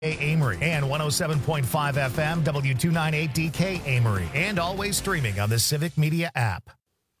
Amory and 107.5 FM W298DK Amory, and always streaming on the Civic Media app.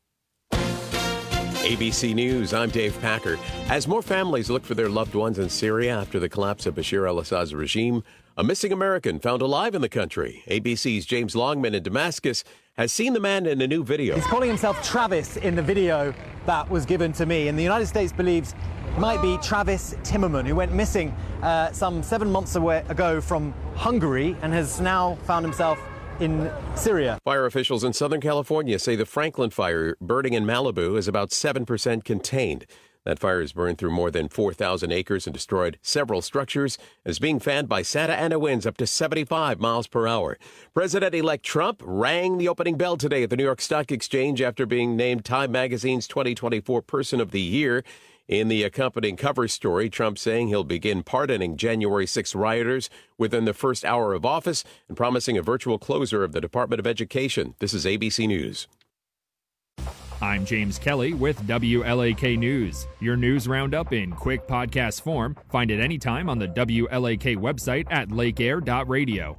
ABC News, I'm Dave Packer. As more families look for their loved ones in Syria after the collapse of Bashar al-Assad's regime, a missing American found alive in the country. ABC's James Longman in Damascus has seen the man in a new video. He's calling himself Travis in the video that was given to me, and the United States believes it might be Travis Timmerman, who went missing some 7 months ago from Hungary and has now found himself in Syria. Fire officials in Southern California say the Franklin fire burning in Malibu is about 7% contained. That fire has burned through more than 4,000 acres and destroyed several structures and is being fanned by Santa Ana winds up to 75 miles per hour. President-elect Trump rang the opening bell today at the New York Stock Exchange after being named Time Magazine's 2024 Person of the Year. In the accompanying cover story, Trump saying he'll begin pardoning January 6 rioters within the first hour of office and promising a virtual closure of the Department of Education. This is ABC News. I'm James Kelly with WLAK News. Your news roundup in quick podcast form. Find it anytime on the WLAK website at lakeair.radio.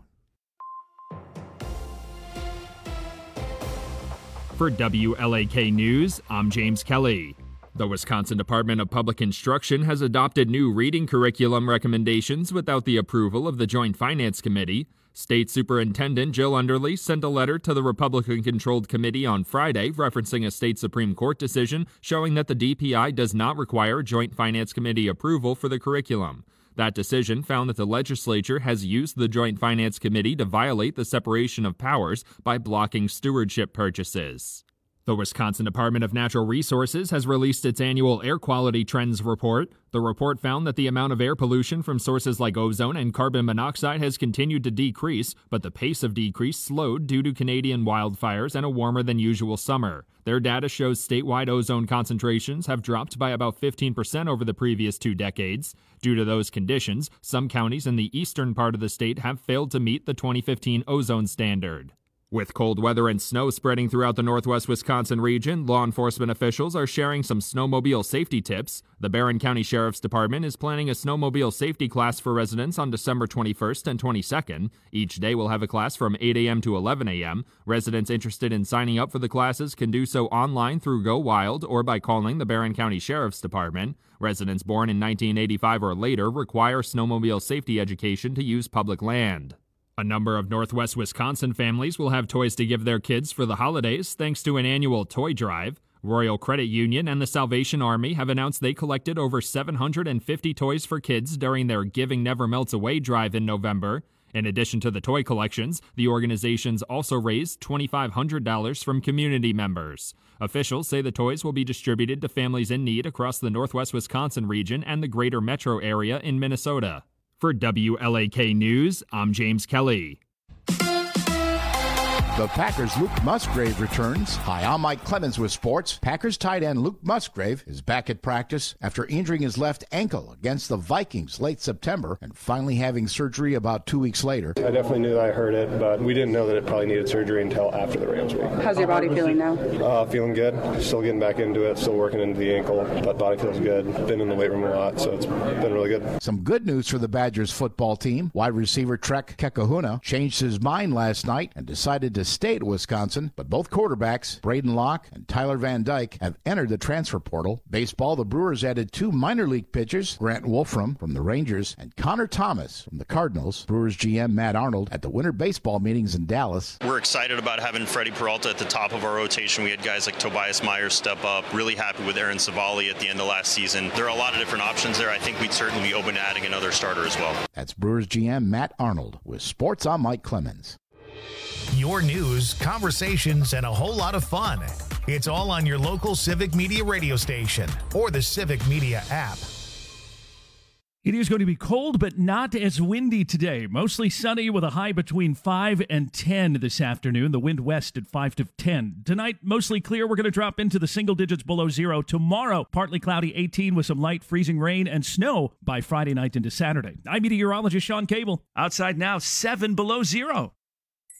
For WLAK News, I'm James Kelly. The Wisconsin Department of Public Instruction has adopted new reading curriculum recommendations without the approval of the Joint Finance Committee. State Superintendent Jill Underly sent a letter to the Republican-controlled committee on Friday referencing a state Supreme Court decision showing that the DPI does not require Joint Finance Committee approval for the curriculum. That decision found that the legislature has used the Joint Finance Committee to violate the separation of powers by blocking stewardship purchases. The Wisconsin Department of Natural Resources has released its annual air quality trends report. The report found that the amount of air pollution from sources like ozone and carbon monoxide has continued to decrease, but the pace of decrease slowed due to Canadian wildfires and a warmer than usual summer. Their data shows statewide ozone concentrations have dropped by about 15% over the previous 2 decades. Due to those conditions, some counties in the eastern part of the state have failed to meet the 2015 ozone standard. With cold weather and snow spreading throughout the northwest Wisconsin region, law enforcement officials are sharing some snowmobile safety tips. The Barron County Sheriff's Department is planning a snowmobile safety class for residents on December 21st and 22nd. Each day will have a class from 8 a.m. to 11 a.m. Residents interested in signing up for the classes can do so online through Go Wild or by calling the Barron County Sheriff's Department. Residents born in 1985 or later require snowmobile safety education to use public land. A number of Northwest Wisconsin families will have toys to give their kids for the holidays thanks to an annual toy drive. Royal Credit Union and the Salvation Army have announced they collected over 750 toys for kids during their Giving Never Melts Away drive in November. In addition to the toy collections, the organizations also raised $2,500 from community members. Officials say the toys will be distributed to families in need across the Northwest Wisconsin region and the greater metro area in Minnesota. For WLAK News, I'm James Kelly. The Packers' Luke Musgrave returns. Hi, I'm Mike Clemens with sports. Packers tight end Luke Musgrave is back at practice after injuring his left ankle against the Vikings late September and finally having surgery about 2 weeks later. I definitely knew that I hurt it, but we didn't know that it probably needed surgery until after the Rams week. How's your body feeling now? Feeling good. Still getting back into it. Still working into the ankle, but body feels good. Been in the weight room a lot, so it's been really good. Some good news for the Badgers football team. Wide receiver Trek Kekahuna changed his mind last night and decided to stay at Wisconsin, but both quarterbacks, Braden Locke and Tyler Van Dyke, have entered the transfer portal. Baseball, the Brewers added 2 minor league pitchers, Grant Wolfram from the Rangers and Connor Thomas from the Cardinals. Brewers GM Matt Arnold at the winter baseball meetings in Dallas. We're excited about having Freddie Peralta at the top of our rotation. We had guys like Tobias Myers step up. Really happy with Aaron Savali at the end of last season. There are a lot of different options there. I think we'd certainly be open to adding another starter as well. That's Brewers GM Matt Arnold. With sports, I'm Mike Clemens. Your news, conversations, and a whole lot of fun. It's all on your local Civic Media radio station or the Civic Media app. It is going to be cold, but not as windy today. Mostly sunny with a high between 5 and 10 this afternoon. The wind west at 5 to 10. Tonight, mostly clear. We're going to drop into the single digits below zero. Tomorrow, partly cloudy 18 with some light freezing rain and snow by Friday night into Saturday. I'm meteorologist Sean Cable. Outside now, 7 below zero.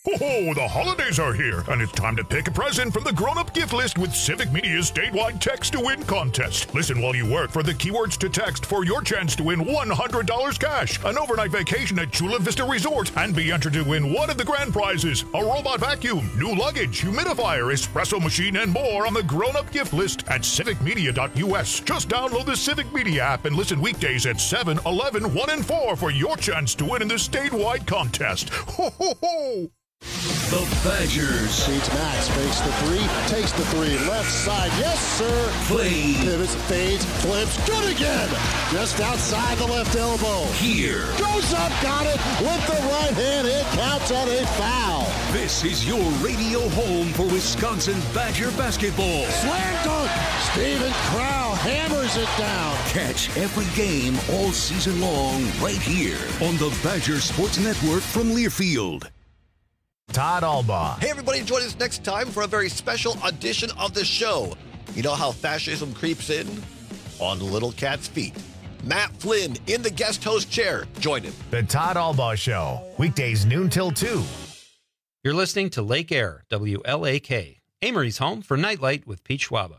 Oh, the holidays are here, and it's time to pick a present from the grown-up gift list with Civic Media's statewide text-to-win contest. Listen while you work for the keywords to text for your chance to win $100 cash, an overnight vacation at Chula Vista Resort, and be entered to win one of the grand prizes, a robot vacuum, new luggage, humidifier, espresso machine, and more on the grown-up gift list at civicmedia.us. Just download the Civic Media app and listen weekdays at 7, 11, 1, and 4 for your chance to win in the statewide contest. Ho, ho, ho! The Badgers. Beats Max, fakes the three, takes the three, left side, yes sir! Play. Pivots, fades, flips, good again! Just outside the left elbow. Here. Goes up, got it, with the right hand, it counts at a foul. This is your radio home for Wisconsin Badger basketball. Slam dunk! Steven Crow hammers it down. Catch every game all season long right here on the Badger Sports Network from Learfield. Todd Albaugh. Hey, everybody, join us next time for a very special edition of the show. You know how fascism creeps in? On little cat's feet. Matt Flynn in the guest host chair. Join him. The Todd Albaugh Show, weekdays noon till 2. You're listening to Lake Air, WLAK, Amory's home for Nightlight with Pete Schwaba.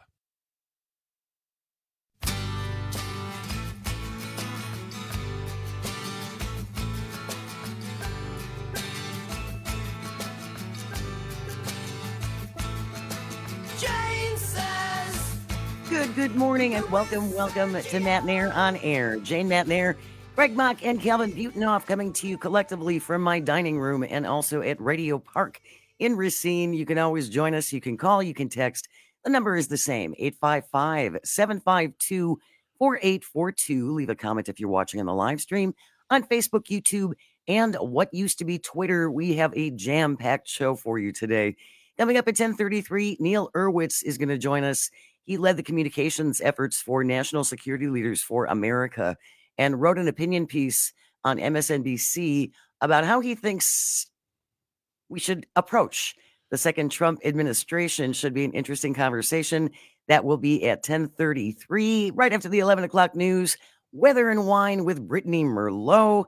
Good morning and welcome to Matt Nair on Air. Jane Matt Nair, Greg Mock, and Calvin Butenoff coming to you collectively from my dining room and also at Radio Park in Racine. You can always join us. You can call, you can text. The number is the same, 855-752-4842. Leave a comment if you're watching on the live stream on Facebook, YouTube, and what used to be Twitter. We have a jam-packed show for you today. Coming up at 10:33, Neil Irwitz is going to join us. He led the communications efforts for National Security Leaders for America and wrote an opinion piece on MSNBC about how he thinks we should approach the second Trump administration. Should be an interesting conversation. That will be at 10:33, right after the 11 o'clock news. Weather and Wine with Brittany Merlot.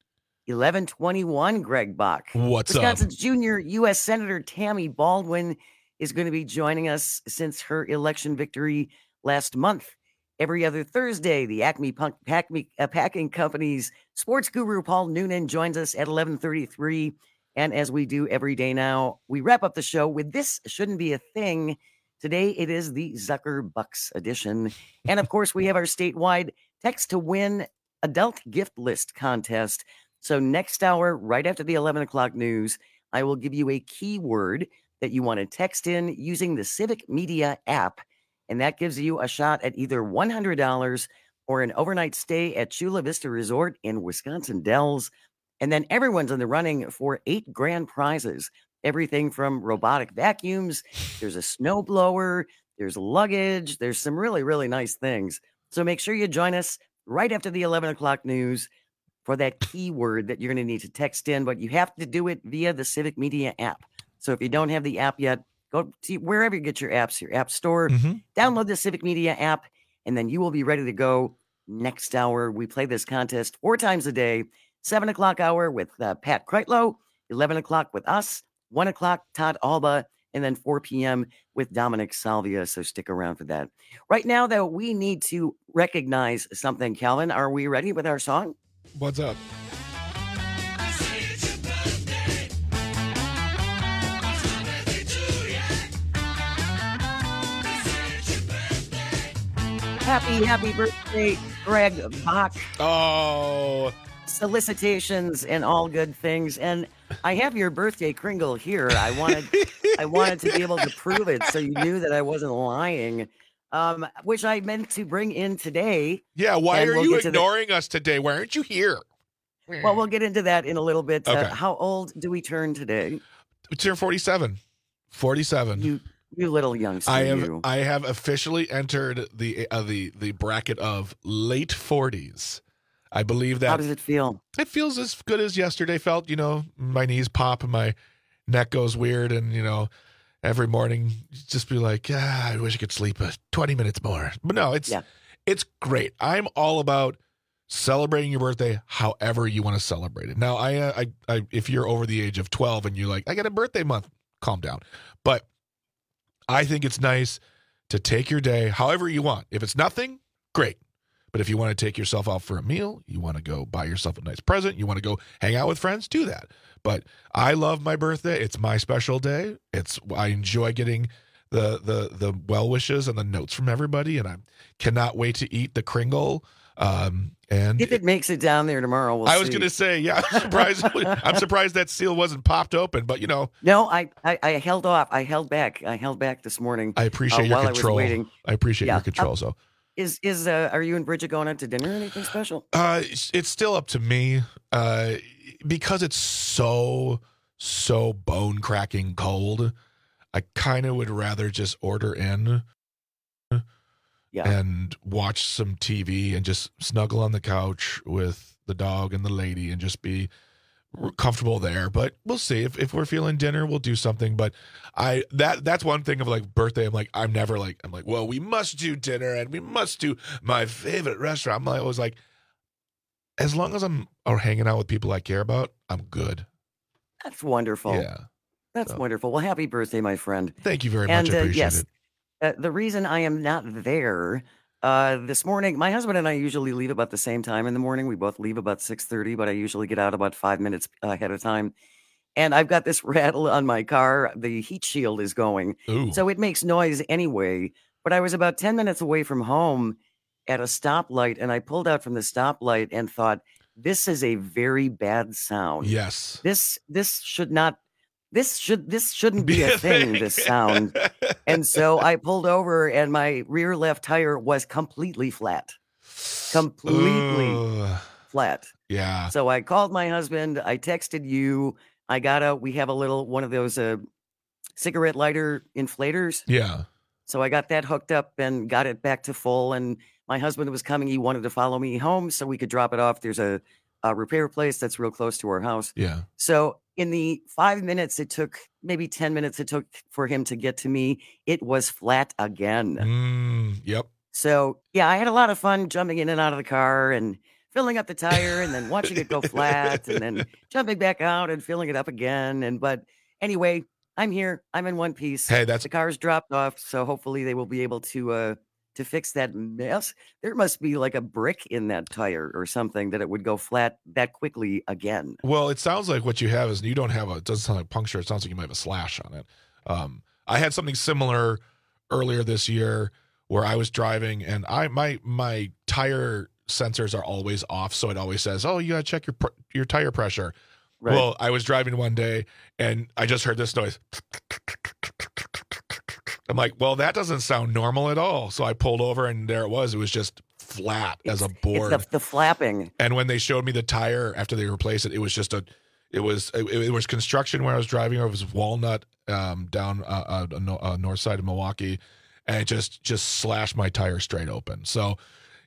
11:21, Greg Bach. What's Wisconsin's junior U.S. Senator Tammy Baldwin is going to be joining us since her election victory last month. Every other Thursday, the Acme Packing Company's sports guru Paul Noonan joins us at 11:33. And as we do every day now, we wrap up the show with This Shouldn't Be a Thing. Today, it is the Zucker Bucks edition. And of course, we have our statewide text to win adult gift list contest. So next hour, right after the 11 o'clock news, I will give you a keyword that you want to text in using the Civic Media app. And that gives you a shot at either $100 or an overnight stay at Chula Vista Resort in Wisconsin Dells. And then everyone's in the running for 8 grand prizes. Everything from robotic vacuums, there's a snowblower, there's luggage, there's some really, really nice things. So make sure you join us right after the 11 o'clock news for that keyword that you're going to need to text in. But you have to do it via the Civic Media app. So if you don't have the app yet, go to wherever you get your apps, your app store, download the Civic Media app, and then you will be ready to go next hour. We play this contest 4 times a day, 7 o'clock hour with Pat Kreitlow, 11 o'clock with us, 1 o'clock Todd Albaugh, and then 4 p.m. with Dominic Salvia. So stick around for that. Right now, though, we need to recognize something. Calvin, are we ready with our song? What's up? Happy birthday, Greg Bach. Oh. Solicitations and all good things. And I have your birthday kringle here. I wanted to be able to prove it so you knew that I wasn't lying. Which I meant to bring in today. Yeah, why are you ignoring us today? Why aren't you here? Well, we'll get into that in a little bit. Okay. How old do we turn today? We turn 47. 47. You little youngster. I have officially entered the bracket of late 40s. I believe that. How does it feel? It feels as good as yesterday felt. You know, my knees pop and my neck goes weird, and you know, every morning just be like, I wish I could sleep 20 minutes more. But no, it's great. I'm all about celebrating your birthday however you want to celebrate it. Now, I if you're over the age of 12 and you're like, I got a birthday month, calm down. But I think it's nice to take your day however you want. If it's nothing, great. But if you want to take yourself out for a meal, you want to go buy yourself a nice present, you want to go hang out with friends, do that. But I love my birthday. It's my special day. I enjoy getting the well wishes and the notes from everybody, and I cannot wait to eat the Kringle. And if it makes it down there tomorrow, we'll see. I was going to say, yeah, I'm surprised that seal wasn't popped open, but No, I held off. I held back this morning. I appreciate your control. I was waiting. I appreciate your control. So are you and Bridget going out to dinner or anything special? It's still up to me. Because it's so bone cracking cold, I kind of would rather just order in and watch some TV and just snuggle on the couch with the dog and the lady and just be comfortable there. But we'll see. If we're feeling dinner, we'll do something. But that's one thing of like birthday. I'm never like, well, we must do dinner and we must do my favorite restaurant. I was like, as long as I'm hanging out with people I care about, I'm good. That's wonderful. Yeah. That's wonderful. Well, happy birthday, my friend. Thank you very much. I appreciate it. The reason I am not there this morning, my husband and I usually leave about the same time in the morning. We both leave about 6:30, but I usually get out about 5 minutes ahead of time. And I've got this rattle on my car. The heat shield is going. Ooh. So it makes noise anyway. But I was about 10 minutes away from home at a stoplight, and I pulled out from the stoplight and thought, this is a very bad sound. Yes. This shouldn't be a thing, this sound. And so I pulled over, and my rear left tire was completely flat. Flat. Yeah. So I called my husband. I texted you. I got out. We have one of those cigarette lighter inflators. Yeah. So I got that hooked up and got it back to full. And my husband was coming. He wanted to follow me home so we could drop it off. There's a repair place that's real close to our house. Yeah. So in the 5 minutes it took, maybe 10 minutes it took for him to get to me, it was flat again. Yep. So yeah, I had a lot of fun jumping in and out of the car and filling up the tire and then watching it go flat and then jumping back out and filling it up again. But anyway, I'm here. I'm in one piece. Hey, the car's dropped off. So hopefully they will be able to fix that mess. There must be like a brick in that tire or something that it would go flat that quickly again. Well, it sounds like what you have is you don't have it doesn't sound like puncture. It sounds like you might have a slash on it. I had something similar earlier this year where I was driving and my tire sensors are always off. So it always says, oh, you got to check your tire pressure. Right. Well, I was driving one day and I just heard this noise. I'm like, well, that doesn't sound normal at all. So I pulled over and there it was. It was just flat as a board. It's the flapping. And when they showed me the tire after they replaced it, it was just it was construction where I was driving. It was Walnut down north side of Milwaukee, and it just slashed my tire straight open. So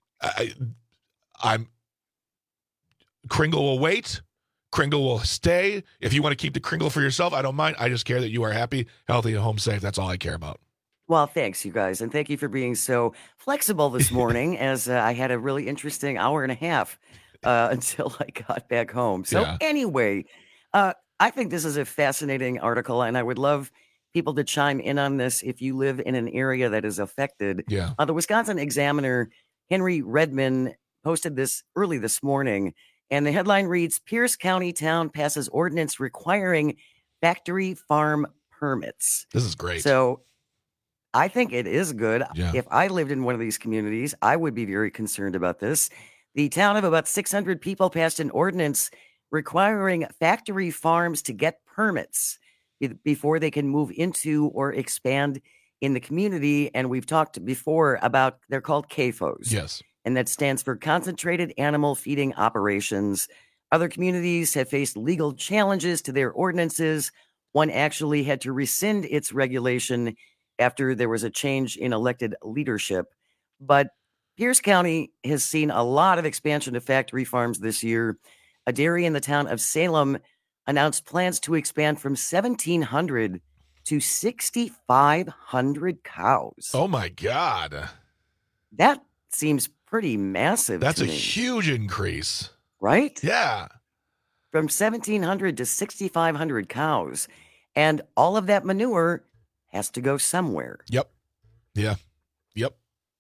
I'm Kringle will wait. Kringle will stay. If you want to keep the Kringle for yourself, I don't mind. I just care that you are happy, healthy, and home safe. That's all I care about. Well, thanks, you guys. And thank you for being so flexible this morning as I had a really interesting hour and a half until I got back home. So anyway, I think this is a fascinating article, and I would love people to chime in on this if you live in an area that is affected. Yeah. The Wisconsin Examiner, Henry Redman, posted this early this morning. And the headline reads, Pierce County town passes ordinance requiring factory farm permits. This is great. So I think it is good. Yeah. If I lived in one of these communities, I would be very concerned about this. The town of about 600 people passed an ordinance requiring factory farms to get permits before they can move into or expand in the community. And we've talked before about, they're called CAFOs. Yes. And that stands for Concentrated Animal Feeding Operations. Other communities have faced legal challenges to their ordinances. One actually had to rescind its regulation after there was a change in elected leadership. But Pierce County has seen a lot of expansion of factory farms this year. A dairy in the town of Salem announced plans to expand from 1,700 to 6,500 cows. Oh, my God. That seems pretty massive. That's to a me. huge increase. Right? Yeah. From 1,700 to 6,500 cows. And all of that manure has to go somewhere. Yep. Yeah. Yep.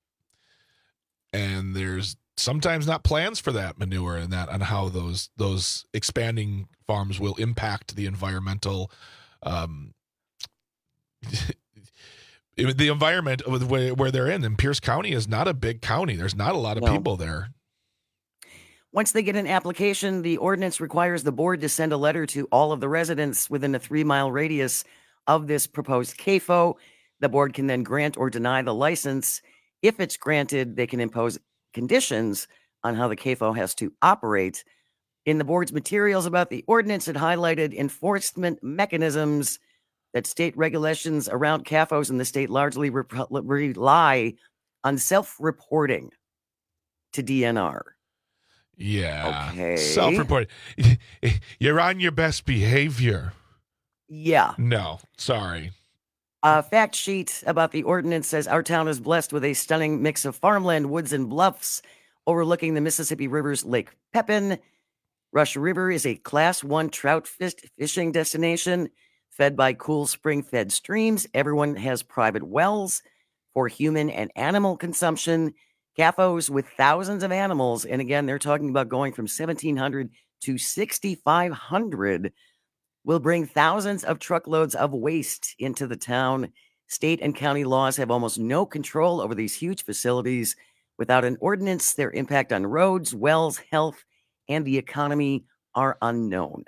And there's sometimes not plans for that manure and that on how those expanding farms will impact the environmental the environment where they're in. And Pierce County is not a big county. There's not a lot of people there. Once they get an application, the ordinance requires the board to send a letter to all of the residents within a 3-mile radius of this proposed CAFO. The board can then grant or deny the license. If it's granted, they can impose conditions on how the CAFO has to operate. In the board's materials about the ordinance, it highlighted enforcement mechanisms that state regulations around CAFOs in the state largely rely on self-reporting to DNR. Yeah. Okay. Self-reported. You're on your best behavior. Yeah. No, sorry. A fact sheet about the ordinance says our town is blessed with a stunning mix of farmland, woods, and bluffs overlooking the Mississippi River's Lake Pepin. Rush River is a Class 1 trout fishing destination fed by cool spring-fed streams. Everyone has private wells for human and animal consumption. CAFOs with thousands of animals, and again, they're talking about going from 1,700 to 6,500, will bring thousands of truckloads of waste into the town. State and county laws have almost no control over these huge facilities. Without an ordinance, their impact on roads, wells, health, and the economy are unknown.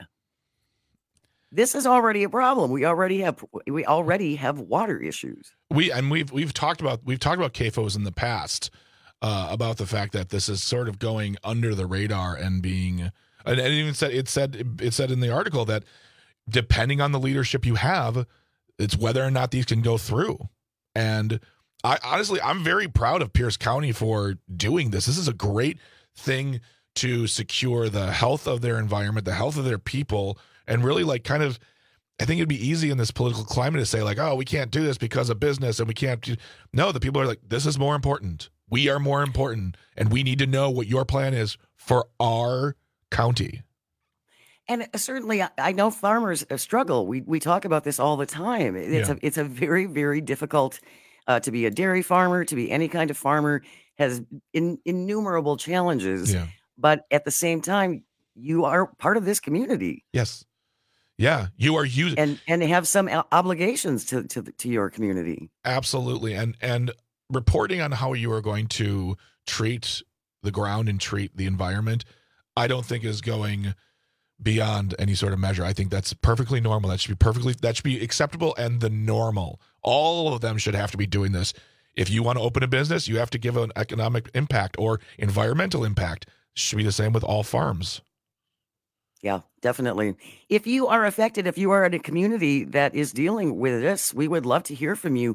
This is already a problem. We already have water issues. We've talked about CAFOs in the past. About the fact that this is sort of going under the radar and being, and it even said it said in the article that depending on the leadership you have, it's whether or not these can go through. And I'm very proud of Pierce County for doing this. This is a great thing to secure the health of their environment, the health of their people, and really I think it'd be easy in this political climate to say oh, we can't do this because of business and we can't do. No, the people are like, this is more important. We are more important, and we need to know what your plan is for our county. And certainly, I know farmers struggle. We talk about this all the time. It's a very, very difficult to be a dairy farmer, to be any kind of farmer, has innumerable challenges. Yeah. But at the same time, you are part of this community. Yes. Yeah, you are using and have some obligations to your community. Absolutely, and reporting on how you are going to treat the ground and treat the environment, I don't think is going beyond any sort of measure. I think that's perfectly normal. That should be acceptable and the normal. All of them should have to be doing this. If you want to open a business, you have to give an economic impact or environmental impact. It should be the same with all farms. Yeah, definitely. If you are affected, if you are in a community that is dealing with this, we would love to hear from you.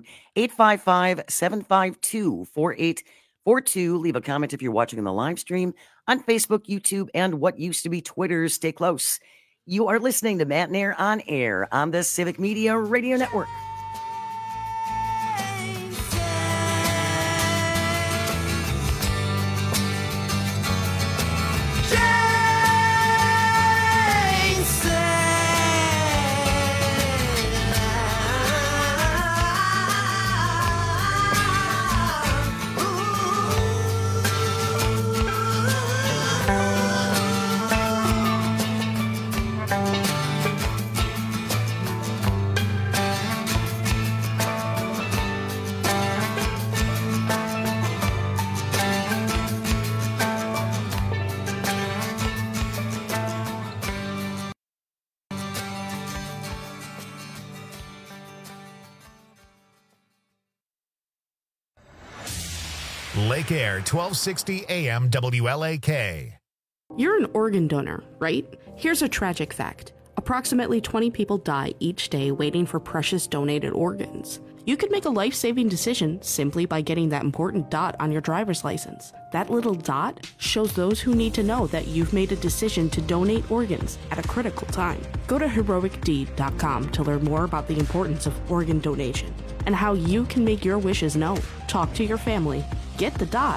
855-752-4842. Leave a comment if you're watching on the live stream on Facebook, YouTube, and what used to be Twitter. Stay close. You are listening to Matt and Air on air on the Civic Media Radio Network. Lake Air, 1260 AM WLAK. You're an organ donor, right? Here's a tragic fact. Approximately 20 people die each day waiting for precious donated organs. You could make a life-saving decision simply by getting that important dot on your driver's license. That little dot shows those who need to know that you've made a decision to donate organs at a critical time. Go to heroicdeed.com to learn more about the importance of organ donation and how you can make your wishes known. Talk to your family, get the dot,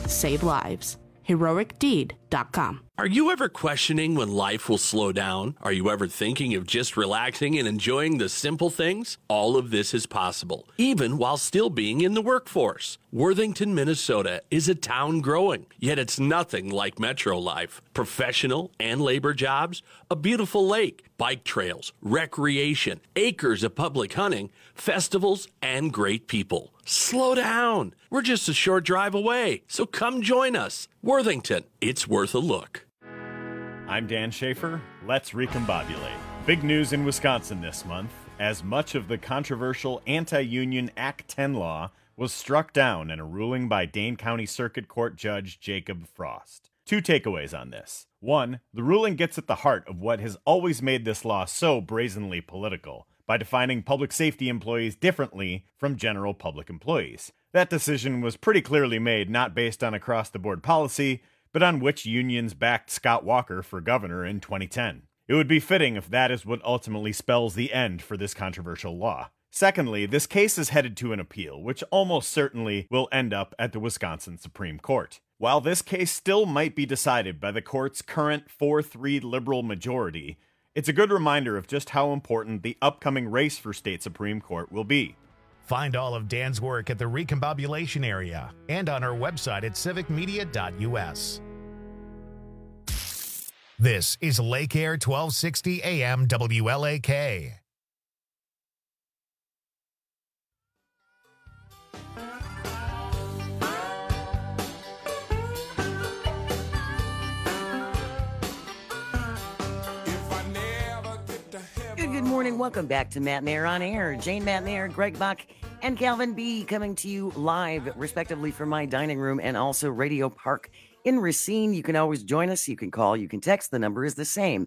save lives. HeroicDeed.com. Are you ever questioning when life will slow down? Are you ever thinking of just relaxing and enjoying the simple things? All of this is possible, even while still being in the workforce. Worthington, Minnesota is a town growing, yet it's nothing like metro life. Professional and labor jobs, a beautiful lake, bike trails, recreation, acres of public hunting, festivals, and great people. Slow down. We're just a short drive away, so come join us. Worthington, it's worth a look. I'm Dan Schaefer. Let's recombobulate. Big news in Wisconsin this month, as much of the controversial anti-union Act 10 law was struck down in a ruling by Dane County Circuit Court Judge Jacob Frost. 2 takeaways on this. 1, the ruling gets at the heart of what has always made this law so brazenly political, by defining public safety employees differently from general public employees. That decision was pretty clearly made not based on across-the-board policy, but on which unions backed Scott Walker for governor in 2010. It would be fitting if that is what ultimately spells the end for this controversial law. Secondly, this case is headed to an appeal, which almost certainly will end up at the Wisconsin Supreme Court. While this case still might be decided by the court's current 4-3 liberal majority, it's a good reminder of just how important the upcoming race for state Supreme Court will be. Find all of Dan's work at the Recombobulation area and on our website at civicmedia.us. This is Lake Air 1260 AM WLAK. Good morning. Welcome back to Matt Mayer on Air. Jane Matt Mayer, Greg Buck, and Calvin B. coming to you live, respectively, from my dining room and also Radio Park in Racine. You can always join us. You can call. You can text. The number is the same,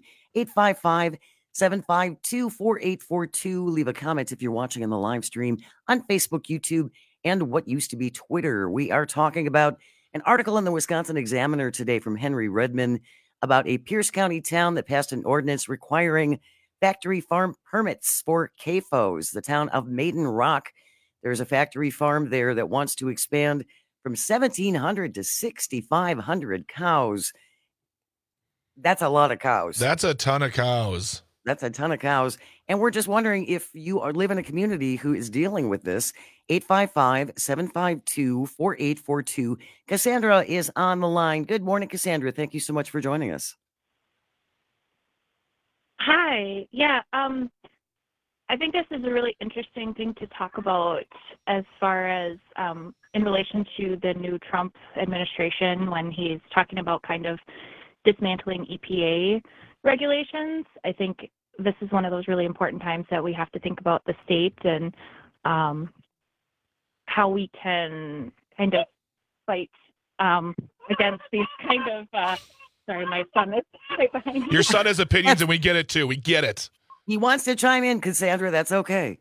855-752-4842. Leave a comment if you're watching on the live stream on Facebook, YouTube, and what used to be Twitter. We are talking about an article in the Wisconsin Examiner today from Henry Redman about a Pierce County town that passed an ordinance requiring factory farm permits for CAFOs. The town of Maiden Rock, there's a factory farm there that wants to expand from 1,700 to 6,500 cows. That's a lot of cows. That's a ton of cows. That's a ton of cows. And we're just wondering if you live in a community who is dealing with this. 855-752-4842. Cassandra is on the line. Good morning, Cassandra. Thank you so much for joining us. Hi. Yeah, I think this is a really interesting thing to talk about as far as in relation to the new Trump administration when he's talking about kind of dismantling EPA regulations. I think this is one of those really important times that we have to think about the state and how we can kind of fight against these kind of sorry, my son is right behind me. Your son has opinions, and we get it, too. We get it. He wants to chime in, Cassandra. That's okay.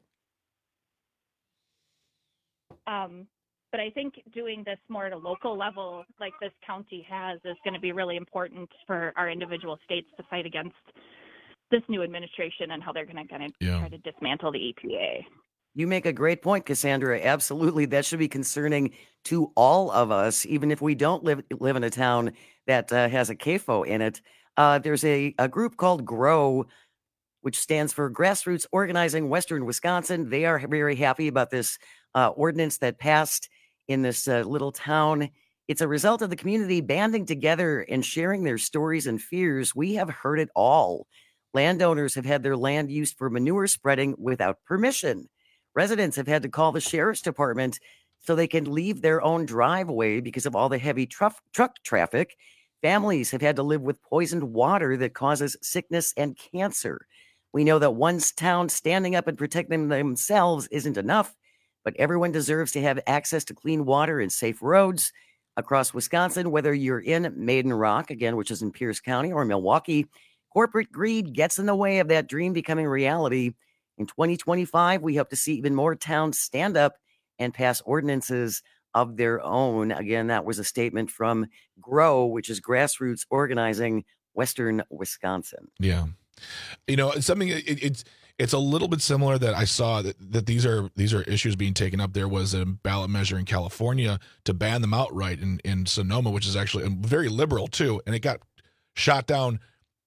But I think doing this more at a local level, like this county has, is going to be really important for our individual states to fight against this new administration and how they're going to kind of try to dismantle the EPA. You make a great point, Cassandra. Absolutely. That should be concerning to all of us, even if we don't live in a town that has a CAFO in it. There's a group called GROW, which stands for Grassroots Organizing Western Wisconsin. They are very happy about this ordinance that passed in this little town. It's a result of the community banding together and sharing their stories and fears. We have heard it all. Landowners have had their land used for manure spreading without permission. Residents have had to call the sheriff's department so they can leave their own driveway because of all the heavy truck traffic. Families have had to live with poisoned water that causes sickness and cancer. We know that one town standing up and protecting themselves isn't enough, but everyone deserves to have access to clean water and safe roads across Wisconsin, whether you're in Maiden Rock, again, which is in Pierce County, or Milwaukee. Corporate greed gets in the way of that dream becoming reality. In 2025, we hope to see even more towns stand up and pass ordinances of their own. Again, that was a statement from GROW, which is Grassroots Organizing Western Wisconsin. Yeah. You know, something It's a little bit similar that I saw that these are issues being taken up. There was a ballot measure in California to ban them outright in Sonoma, which is actually very liberal too, and it got shot down.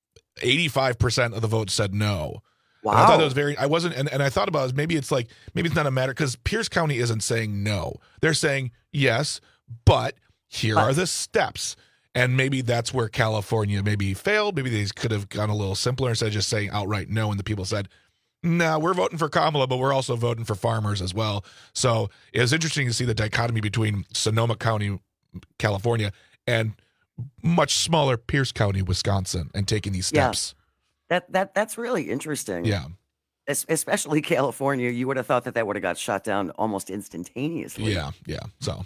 85% of the votes said no. Wow. And I thought that was very. I wasn't, and I thought about it, maybe it's not a matter because Pierce County isn't saying no. They're saying yes, but here are the steps. And maybe that's where California maybe failed. Maybe they could have gone a little simpler instead of just saying outright no. And the people said, "No, we're voting for Kamala, but we're also voting for farmers as well." So it was interesting to see the dichotomy between Sonoma County, California, and much smaller Pierce County, Wisconsin, and taking these steps. Yeah. That's really interesting. Yeah. Especially California. You would have thought that would have got shot down almost instantaneously. Yeah. So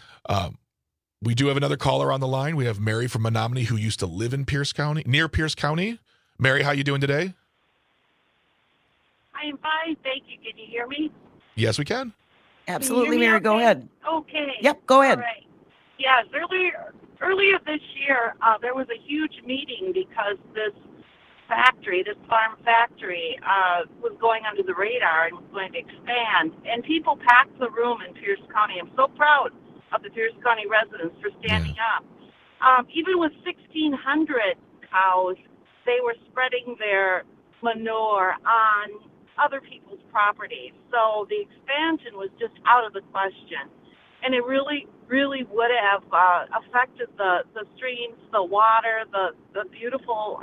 we do have another caller on the line. We have Mary from Menominee who used to live in Pierce County, near Pierce County. Mary, how you doing today? I am fine, thank you. Can you hear me? Yes, we can. Absolutely, Can you hear me Mary. Go okay? ahead. Okay. Yep, go ahead. All right. Yes, earlier this year, there was a huge meeting because this farm factory, was going under the radar and was going to expand. And people packed the room in Pierce County. I'm so proud of the Pierce County residents for standing up. Even with 1,600 cows, they were spreading their manure on other people's properties. So the expansion was just out of the question. And it really, really would have affected the streams, the water, the beautiful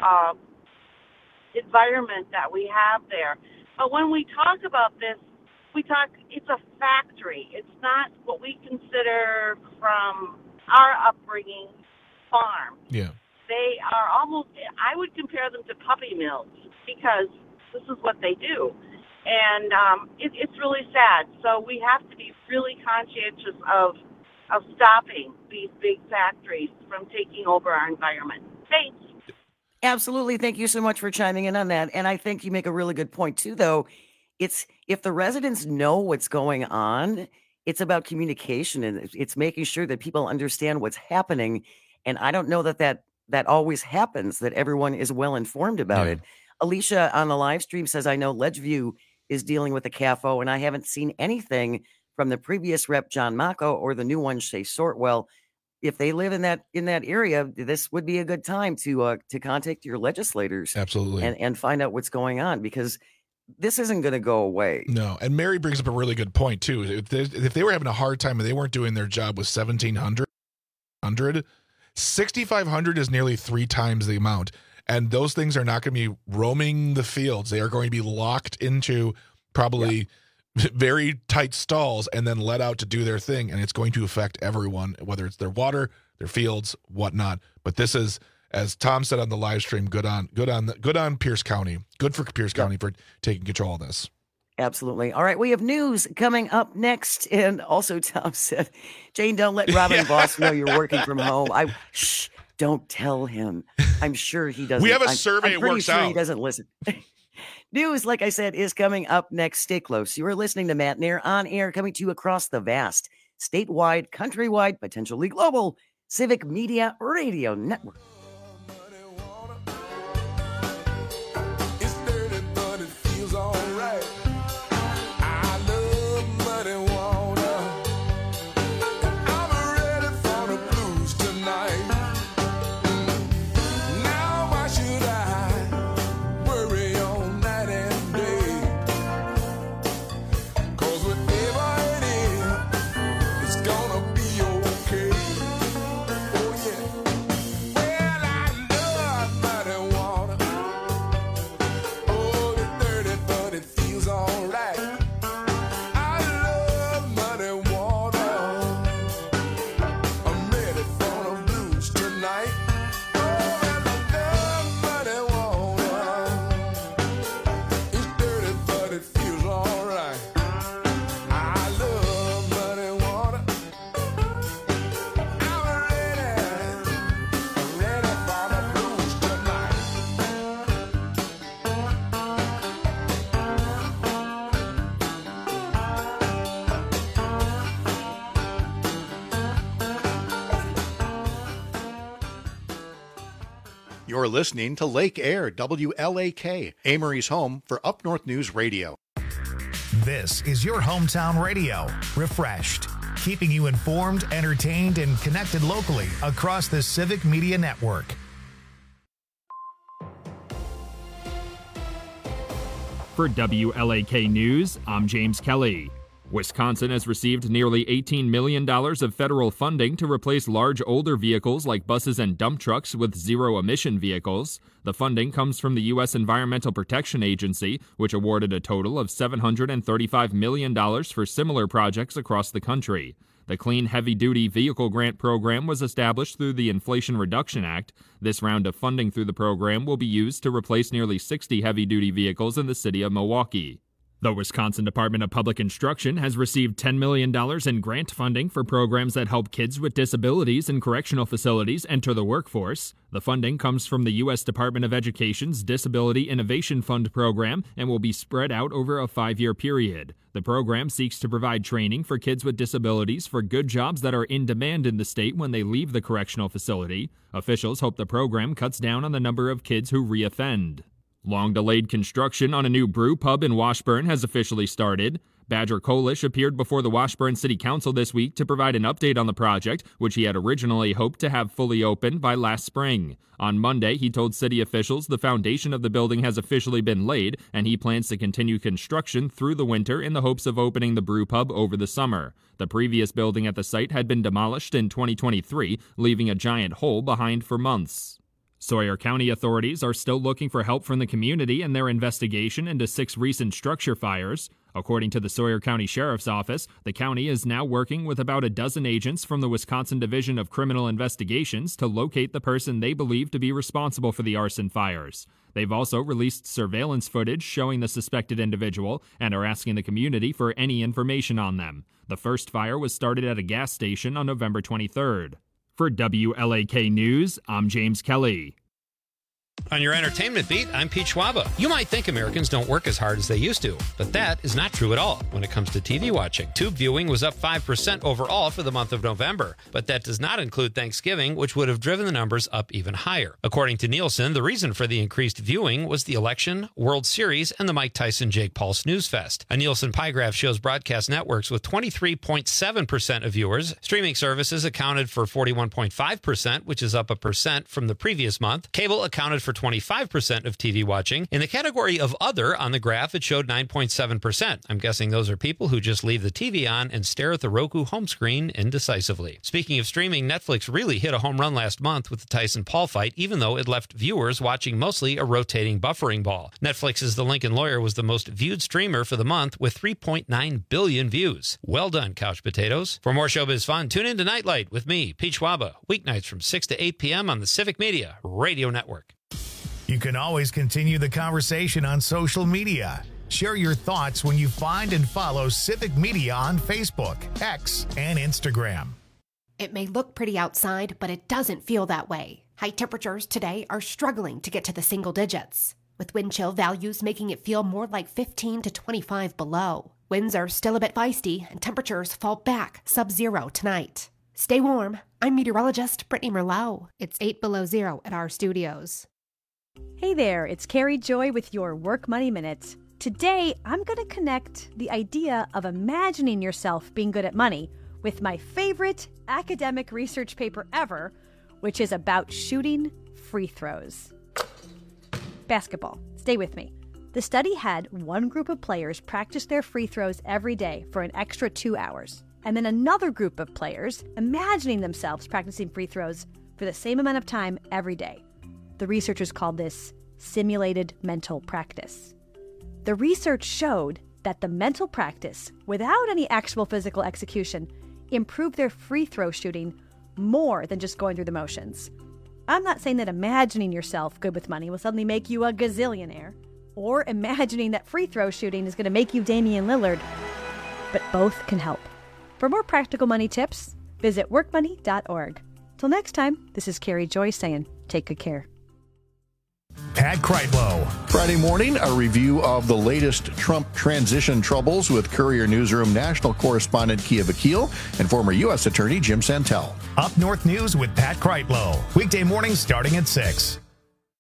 environment that we have there. But when we talk about this, it's a factory. It's not what we consider from our upbringing farm. Yeah. They are almost, I would compare them to puppy mills because this is what they do. And it's really sad. So we have to be really conscientious of stopping these big factories from taking over our environment. Thanks. Absolutely. Thank you so much for chiming in on that. And I think you make a really good point too, though. It's if the residents know what's going on, it's about communication and it's making sure that people understand what's happening. And I don't know that always happens, that everyone is well informed about it. Alicia on the live stream says, I know Ledgeview is dealing with the CAFO, and I haven't seen anything from the previous rep, John Mako, or the new one, Shay Sortwell. If they live in that area, this would be a good time to contact your legislators. Absolutely. And find out what's going on, because this isn't going to go away. No, and Mary brings up a really good point, too. If they were having a hard time and they weren't doing their job with 1,700, 6,500 is nearly 3 times the amount. And those things are not going to be roaming the fields. They are going to be locked into probably very tight stalls and then let out to do their thing. And it's going to affect everyone, whether it's their water, their fields, whatnot. But this is, as Tom said on the live stream, good on Pierce County. Good for Pierce County for taking control of this. Absolutely. All right, we have news coming up next. And also, Tom said, Jane, don't let Robin Boss know you're working from home. Shh, don't tell him. I'm sure he doesn't. We have a survey. I'm pretty it works sure out. He doesn't listen. News, like I said, is coming up next. Stay close. You are listening to Matt Nair on air, coming to you across the vast, statewide, countrywide, potentially global Civic Media Radio Network. It's gonna be okay. Oh yeah. You're listening to Lake Air, WLAK, Amory's home for Up North News Radio. This is your hometown radio, refreshed, keeping you informed, entertained, and connected locally across the Civic Media Network. For WLAK News, I'm James Kelly. Wisconsin has received nearly $18 million of federal funding to replace large older vehicles like buses and dump trucks with zero-emission vehicles. The funding comes from the U.S. Environmental Protection Agency, which awarded a total of $735 million for similar projects across the country. The Clean Heavy-Duty Vehicle Grant Program was established through the Inflation Reduction Act. This round of funding through the program will be used to replace nearly 60 heavy-duty vehicles in the city of Milwaukee. The Wisconsin Department of Public Instruction has received $10 million in grant funding for programs that help kids with disabilities in correctional facilities enter the workforce. The funding comes from the U.S. Department of Education's Disability Innovation Fund program and will be spread out over a 5-year period. The program seeks to provide training for kids with disabilities for good jobs that are in demand in the state when they leave the correctional facility. Officials hope the program cuts down on the number of kids who reoffend. Long-delayed construction on a new brew pub in Washburn has officially started. Badger Kolish appeared before the Washburn City Council this week to provide an update on the project, which he had originally hoped to have fully open by last spring. On Monday, he told city officials the foundation of the building has officially been laid, and he plans to continue construction through the winter in the hopes of opening the brew pub over the summer. The previous building at the site had been demolished in 2023, leaving a giant hole behind for months. Sawyer County authorities are still looking for help from the community in their investigation into 6 recent structure fires. According to the Sawyer County Sheriff's Office, the county is now working with about a dozen agents from the Wisconsin Division of Criminal Investigations to locate the person they believe to be responsible for the arson fires. They've also released surveillance footage showing the suspected individual and are asking the community for any information on them. The first fire was started at a gas station on November 23rd. For WLAK News, I'm James Kelly. On your entertainment beat, I'm Pete Schwaba. You might think Americans don't work as hard as they used to, but that is not true at all when it comes to TV watching. Tube viewing was up 5% overall for the month of November, but that does not include Thanksgiving, which would have driven the numbers up even higher. According to Nielsen, the reason for the increased viewing was the election, World Series, and the Mike Tyson-Jake Paul Snooze Fest. A Nielsen pie graph shows broadcast networks with 23.7% of viewers. Streaming services accounted for 41.5%, which is up 1% from the previous month. Cable accounted for 25% of TV watching. In the category of other on the graph, it showed 9.7%. I'm guessing those are people who just leave the TV on and stare at the Roku home screen indecisively. Speaking of streaming, Netflix really hit a home run last month with the Tyson-Paul fight, even though it left viewers watching mostly a rotating buffering ball. Netflix's The Lincoln Lawyer was the most viewed streamer for the month with 3.9 billion views. Well done, couch potatoes. For more showbiz fun, tune in to Nightlight with me, Pete Schwaba, weeknights from 6 to 8 p.m. on the Civic Media Radio Network. You can always continue the conversation on social media. Share your thoughts when you find and follow Civic Media on Facebook, X, and Instagram. It may look pretty outside, but it doesn't feel that way. High temperatures today are struggling to get to the single digits, with wind chill values making it feel more like 15 to 25 below. Winds are still a bit feisty, and temperatures fall back sub-zero tonight. Stay warm. I'm meteorologist Brittany Merlot. It's 8 below zero at our studios. Hey there, it's Carrie Joy with your Work Money Minute. Today, I'm going to connect the idea of imagining yourself being good at money with my favorite academic research paper ever, which is about shooting free throws. Basketball. Stay with me. The study had one group of players practice their free throws every day for an extra 2 hours, and then another group of players imagining themselves practicing free throws for the same amount of time every day. The researchers called this simulated mental practice. The research showed that the mental practice, without any actual physical execution, improved their free throw shooting more than just going through the motions. I'm not saying that imagining yourself good with money will suddenly make you a gazillionaire, or imagining that free throw shooting is going to make you Damian Lillard, but both can help. For more practical money tips, visit workmoney.org. Till next time, this is Carrie Joy saying, take good care. Pat Kreitlow. Friday morning, a review of the latest Trump transition troubles with Courier Newsroom national correspondent Kia Vakil and former U.S. Attorney Jim Santel. Up North News with Pat Kreitlow. Weekday mornings starting at 6.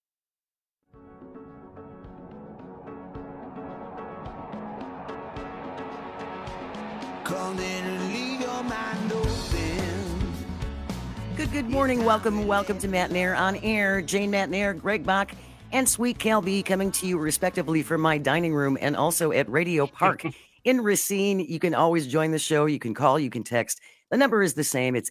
Come in and leave your mind open. Good morning. Welcome to Matt and Air on Air. Jane Matt and Air, Greg Bach, and Sweet Cal B coming to you respectively from my dining room and also at Radio Park in Racine. You can always join the show. You can call, you can text. The number is the same. It's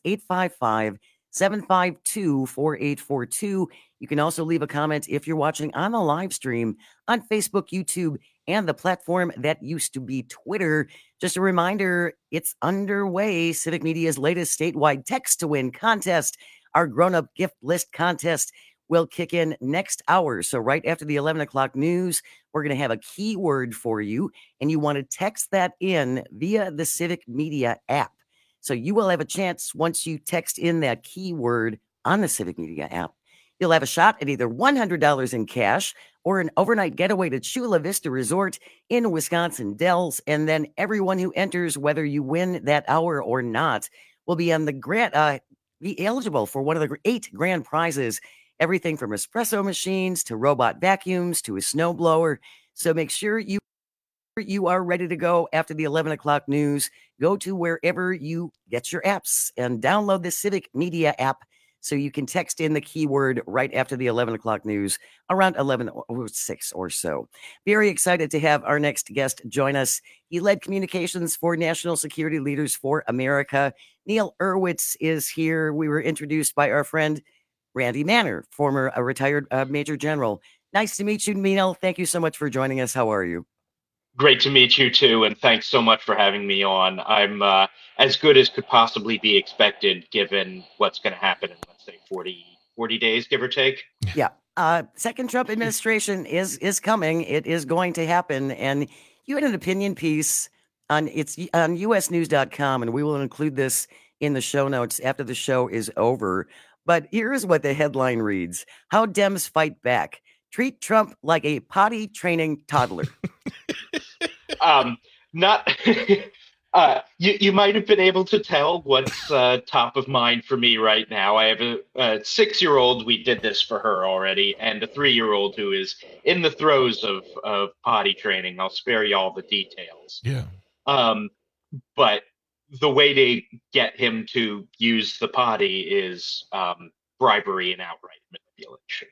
855-752-4842. You can also leave a comment if you're watching on the live stream on Facebook, YouTube, and the platform that used to be Twitter. Just a reminder, it's underway. Civic Media's latest statewide text to win contest. Our grown-up gift list contest will kick in next hour. So right after the 11 o'clock news, we're going to have a keyword for you, and you want to text that in via the Civic Media app. So you will have a chance once you text in that keyword on the Civic Media app. You'll have a shot at either $100 in cash or an overnight getaway to Chula Vista Resort in Wisconsin Dells. And then everyone who enters, whether you win that hour or not, will be on the be eligible for one of the 8 grand prizes. Everything from espresso machines to robot vacuums to a snowblower. So make sure you are ready to go after the 11 o'clock news. Go to wherever you get your apps and download the Civic Media app so you can text in the keyword right after the 11 o'clock news around 11:06 or so. Very excited to have our next guest join us. He led communications for National Security Leaders for America. Neil Urwitz is here. We were introduced by our friend Randy Manner, former retired Major General. Nice to meet you, Neil. Thank you so much for joining us. How are you? Great to meet you too, and thanks so much for having me on. I'm as good as could possibly be expected given what's going to happen in, let's say, 40 days, give or take. Yeah. Second Trump administration is coming. It is going to happen. And you had an opinion piece on usnews.com, and we will include this in the show notes after the show is over. But here's what the headline reads: How Dems Fight Back. Treat Trump like a potty training toddler. You might have been able to tell what's top of mind for me right now. I have a 6-year-old. We did this for her already, and a 3-year-old who is in the throes of potty training. I'll spare you all the details. Yeah. But the way to get him to use the potty is bribery and outright manipulation.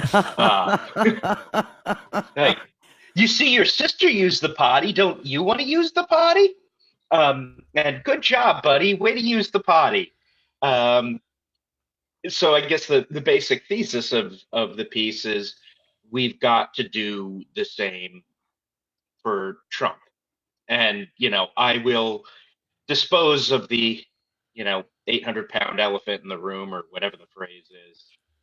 Like, you see your sister use the potty. Don't you want to use the potty? And good job, buddy. Way to use the potty. So I guess the basic thesis of the piece is we've got to do the same for Trump. And, I will dispose of the, 800-pound elephant in the room, or whatever the phrase is.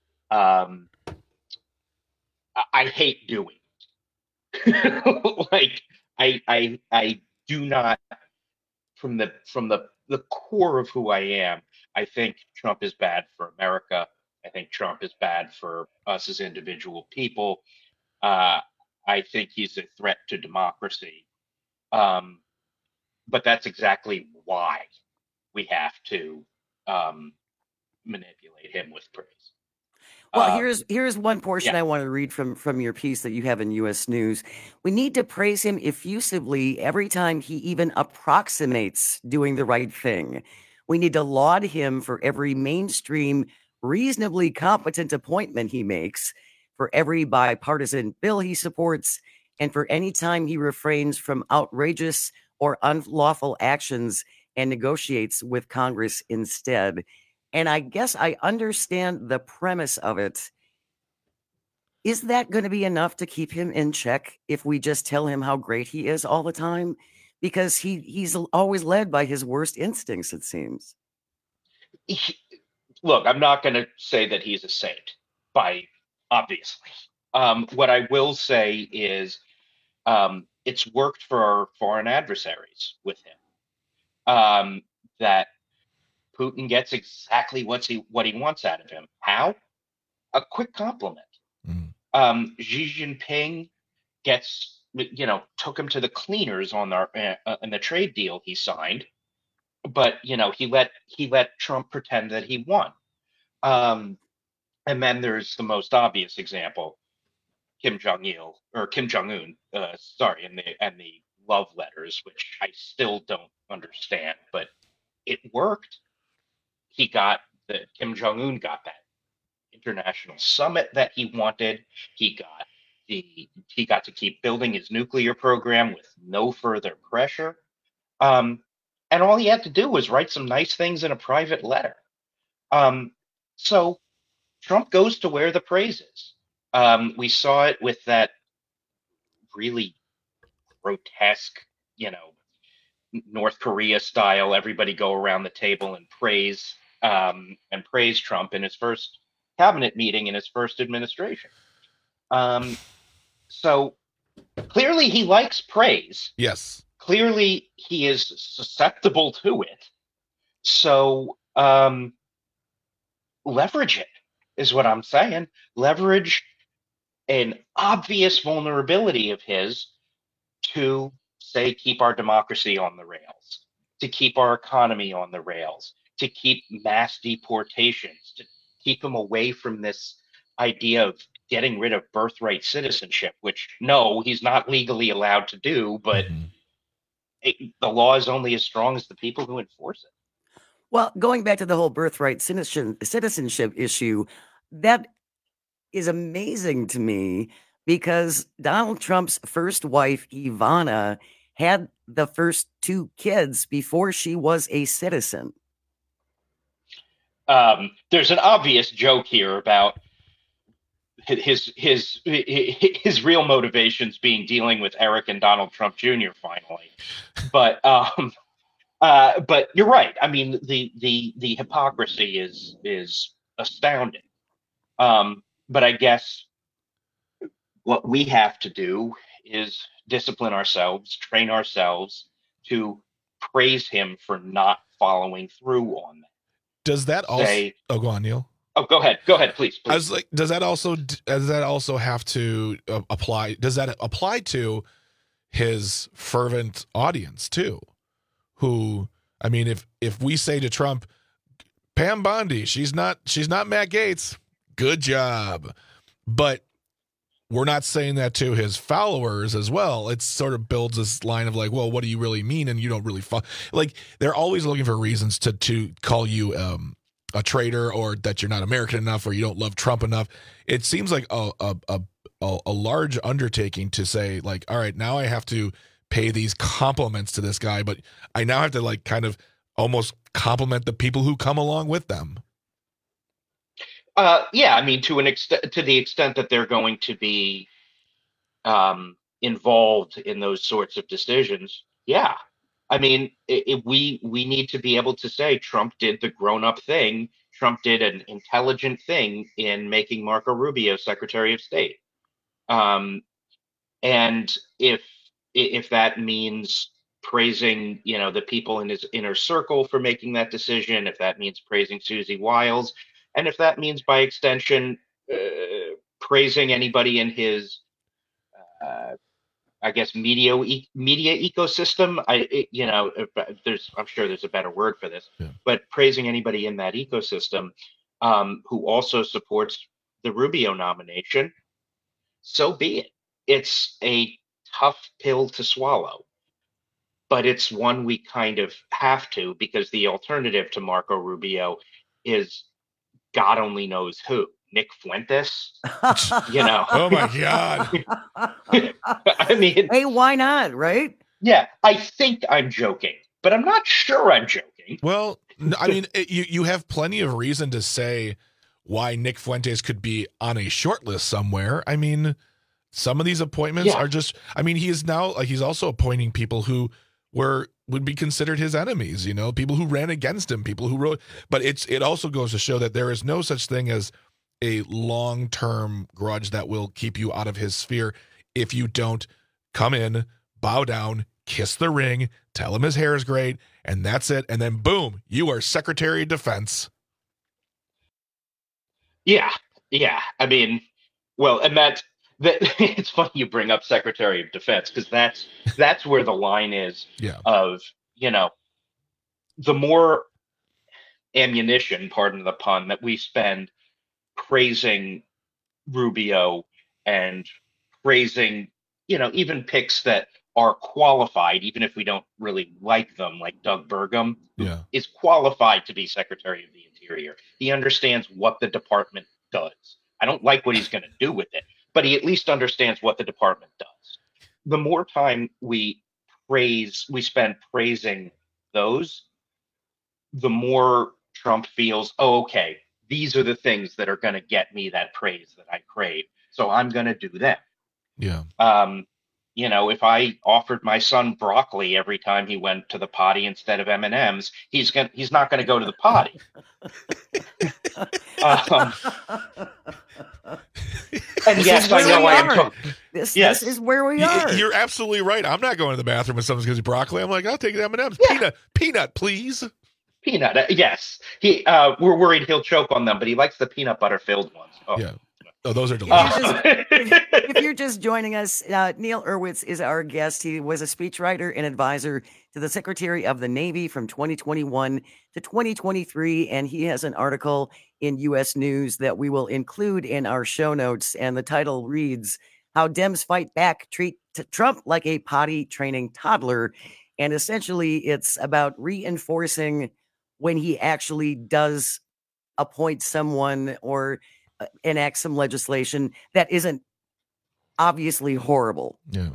I hate doing it. Like, I do not, from the core of who I am, I think Trump is bad for America. I think Trump is bad for us as individual people. I think he's a threat to democracy. But that's exactly why we have to manipulate him with praise. Well, here's one portion I want to read from your piece that you have in U.S. News. We need to praise him effusively every time he even approximates doing the right thing. We need to laud him for every mainstream, reasonably competent appointment he makes, for every bipartisan bill he supports, and for any time he refrains from outrageous or unlawful actions and negotiates with Congress instead. And I guess I understand the premise of it. Is that going to be enough to keep him in check if we just tell him how great he is all the time? Because he's always led by his worst instincts, it seems. Look, I'm not going to say that he's a saint, obviously. What I will say is it's worked for our foreign adversaries with him. That Putin gets exactly what he wants out of him. How? A quick compliment. Xi Jinping took him to the cleaners on the trade deal he signed, but he let Trump pretend that he won. And then there's the most obvious example, Kim Jong-un, and the love letters, which I still don't understand, but it worked. Kim Jong-un got that international summit that he wanted. He got to keep building his nuclear program with no further pressure. And all he had to do was write some nice things in a private letter. So Trump goes to where the praise is. We saw it with that really grotesque, North Korea style, everybody go around the table and praise Trump in his first cabinet meeting in his first administration. So clearly he likes praise. Yes. Clearly he is susceptible to it. So leverage it is what I'm saying. Leverage an obvious vulnerability of his to, say, keep our democracy on the rails, to keep our economy on the rails, to keep mass deportations, to keep him away from this idea of getting rid of birthright citizenship, which, no, he's not legally allowed to do, but the law is only as strong as the people who enforce it. Well, going back to the whole birthright citizenship issue, that is amazing to me because Donald Trump's first wife, Ivana, had the first 2 kids before she was a citizen. There's an obvious joke here about his real motivations being dealing with Eric and Donald Trump Jr. finally, but you're right. I mean, the hypocrisy is astounding. But I guess what we have to do is discipline ourselves, train ourselves to praise him for not following through on that. Does that also? Go on, Neil. Oh, go ahead, please. I was like, does that also have to apply? Does that apply to his fervent audience too? Who, I mean, if we say to Trump, Pam Bondi, she's not Matt Gaetz. Good job. But we're not saying that to his followers as well. It sort of builds this line of like, well, what do you really mean? And you don't really like, they're always looking for reasons to call you a traitor, or that you're not American enough, or you don't love Trump enough. It seems like a large undertaking to say like, all right, now I have to pay these compliments to this guy, but I now have to like kind of almost compliment the people who come along with them. Yeah, I mean, to the extent that they're going to be involved in those sorts of decisions. Yeah, I mean, we need to be able to say Trump did the grown-up thing. Trump did an intelligent thing in making Marco Rubio Secretary of State. And if that means praising, the people in his inner circle for making that decision, if that means praising Susie Wiles, and if that means by extension praising anybody in his, I guess, media ecosystem, I'm sure there's a better word for this, but praising anybody in that ecosystem who also supports the Rubio nomination, so be it. It's a tough pill to swallow, but it's one we kind of have to, because the alternative to Marco Rubio is God only knows who. Nick Fuentes, Oh my God. I mean, hey, why not? Right? Yeah, I think I'm joking, but I'm not sure I'm joking. Well, I mean, you have plenty of reason to say why Nick Fuentes could be on a short list somewhere. I mean, some of these appointments are just, I mean, he is now, like, he's also appointing people who would be considered his enemies, people who ran against him, people who wrote, but it also goes to show that there is no such thing as a long-term grudge that will keep you out of his sphere if you don't come in, bow down, kiss the ring, tell him his hair is great, and that's it. And then boom, you are Secretary of Defense. Yeah. I mean, well, and that it's funny you bring up Secretary of Defense, because that's where the line is of, the more ammunition, pardon the pun, that we spend praising Rubio and praising, even picks that are qualified, even if we don't really like them, like Doug Burgum, Yeah. is qualified to be Secretary of the Interior. He understands what the department does. I don't like what he's going to do with it, but he at least understands what the department does. The more time we spend praising those, the more Trump feels, oh, okay, these are the things that are going to get me that praise that I crave. So I'm going to do them. Yeah. You know, if I offered my son broccoli every time he went to the potty instead of M&Ms, he's not going to go to the potty. And yes, I know I am. This is where we are. You're absolutely right. I'm not going to the bathroom when someone's going to broccoli. I'm like, I'll take M&Ms. Yeah. Peanut, please. Peanut, yes. We're worried he'll choke on them, but he likes the peanut butter filled ones. Oh. Yeah. Oh, those are delicious. If you're just joining us, Neil Urwitz is our guest. He was a speechwriter and advisor to the Secretary of the Navy from 2021 to 2023, and he has an article in U.S. News that we will include in our show notes, and the title reads, How Dems Fight Back, Treat Trump Like a Potty Training Toddler. And essentially, it's about reinforcing when he actually does appoint someone or enact some legislation that isn't obviously horrible. Yeah.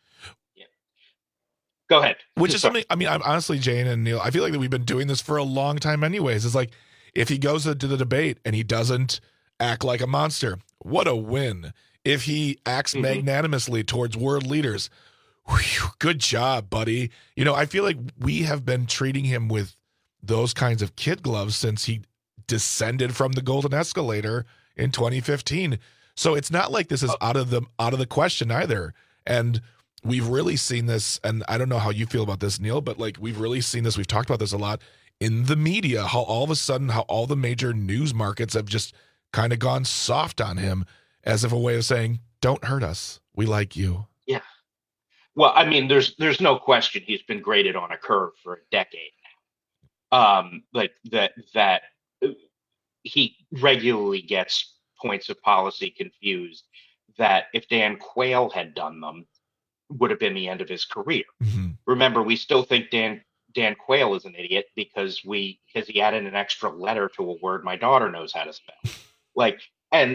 Go ahead. Which is something, I mean, I'm honestly, Jane and Neil, I feel like that we've been doing this for a long time anyways. It's like, if he goes to the debate and he doesn't act like a monster, what a win. If he acts magnanimously towards world leaders, whew, good job, buddy. You know, I feel like we have been treating him with those kinds of kid gloves since he descended from the golden escalator in 2015. So it's not like this is out of the question either. And we've really seen this, and I don't know how you feel about this, Neil, but like we've really seen this, we've talked about this a lot in the media, how all of a sudden how all the major news markets have just kind of gone soft on him as if a way of saying, don't hurt us. We like you. Yeah. Well, I mean, there's no question he's been graded on a curve for a decade now. Like that he regularly gets points of policy confused that if Dan Quayle had done them would have been the end of his career. Remember, we still think Dan Quayle is an idiot because he added an extra letter to a word my daughter knows how to spell. Like, and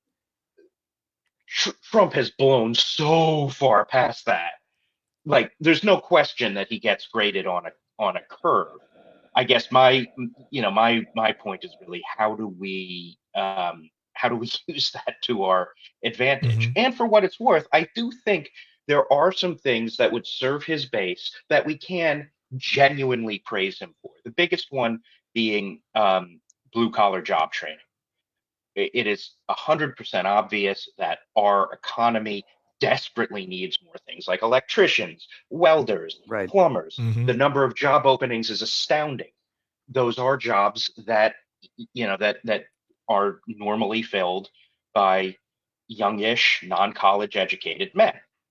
Trump has blown so far past that. Like, there's no question that he gets graded on a curve. I guess my point is really how do we use that to our advantage? And for what it's worth, I do think there are some things that would serve his base that we can genuinely praise him for. The biggest one being blue collar job training. It is 100% obvious that our economy desperately needs more things like electricians, welders, plumbers. The number of job openings is astounding. Those are jobs that are normally filled by youngish, non-college educated men.